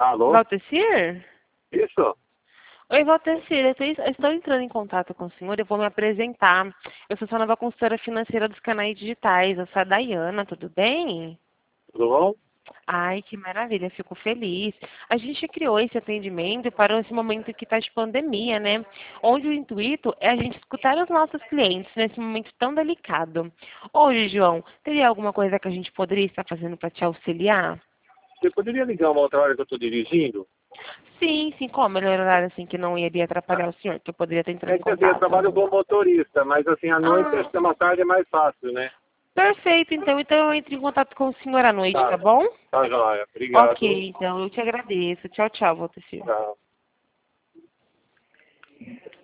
Alô? Valtecir? Isso? Oi, Valtecir, eu estou entrando em contato com o senhor, eu vou me apresentar. Eu sou sua nova consultora financeira dos canais digitais, eu sou a Dayana, tudo bem? Tudo bom? Ai, que maravilha, fico feliz. A gente criou esse atendimento para esse momento que está de pandemia, né? Onde o intuito é a gente escutar os nossos clientes nesse momento tão delicado. Hoje, João, teria alguma coisa que a gente poderia estar fazendo para te auxiliar? Você poderia ligar uma outra hora que eu estou dirigindo? Sim, sim, qual o melhor horário assim que não iria atrapalhar o senhor, que eu poderia estar entrando É em que assim, eu contato? trabalho como motorista, mas assim, à noite, Ah, acho que uma tarde é mais fácil, né? perfeito, então eu entro em contato com o senhor à noite, tá Tá, bom? tá joia. Obrigado. Ok, então eu te agradeço. Tchau, tchau, Valtecir. Tchau.